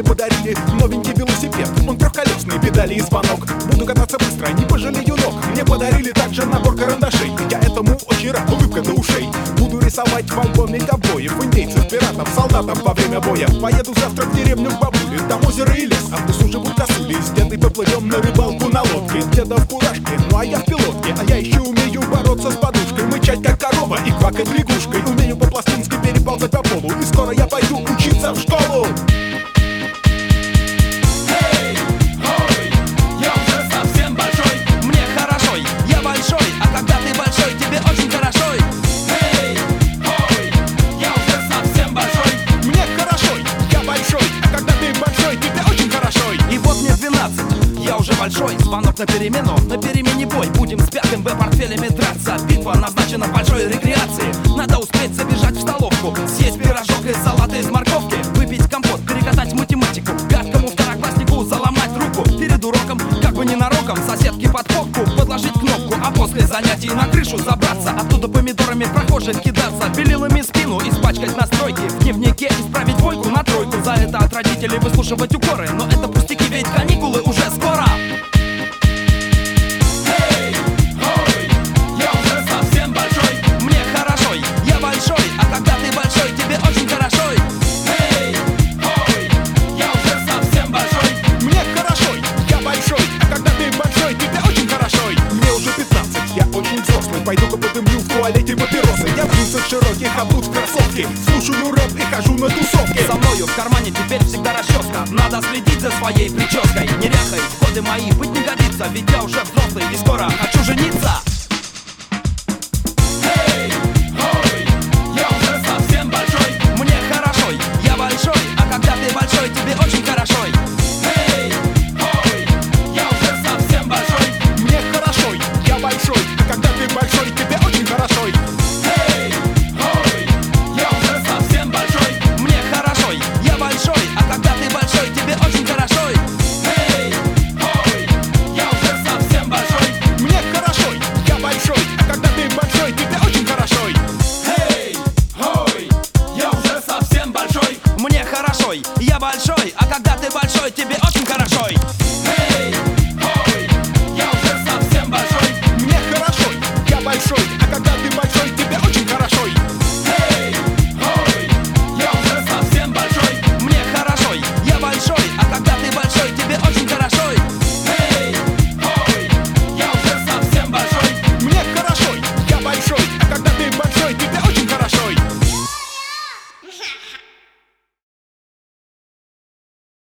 мне подарили новенький велосипед. Он трехколесный, педали и звонок. Буду кататься быстро, не пожалею ног. Мне подарили также набор карандашей. Я этому очень рад, улыбка до ушей. Буду рисовать в альбоме ковбоев, индейцев, пиратов, солдатов во время боя. Поеду завтра в деревню к бабуле, там озеро и лес, а в лесу живут косули. С дедой поплывем на рыбалку на лодке. Деда в фуражке, ну а я в пилотке. А я еще умею бороться с подушкой, мычать как корова и квакать лягушкой. Умею по-пластунски переползать по полу, и скоро я пойду учиться в школу. Большой звонок на перемене бой. Будем с пятым портфелями драться. Битва назначена в большой рекреации. Надо успеть забежать в столовку, съесть пирожок и салат из морковки, выпить компот, перекатать математику, гадкому второкласснику заломать руку перед уроком, как бы ненароком, соседке под попку подложить кнопку, а после занятий на крышу забраться, оттуда помидорами прохожих кидаться, белилами спину испачкать на стройке, в дневнике исправить двойку на тройку, за это от родителей выслушивать укоры. Но это пустяки, ведь каникулы уже скоро. Пойду-ка подымлю в туалете папиросы. Я в джинсах широких, обут в кроссовки. Слушаю рэп и хожу на тусовки. Со мною в кармане теперь всегда расческа. Надо следить за своей прической. Неряхой, годы мои быть не годится, ведь я уже взрослый и скоро хочу жениться.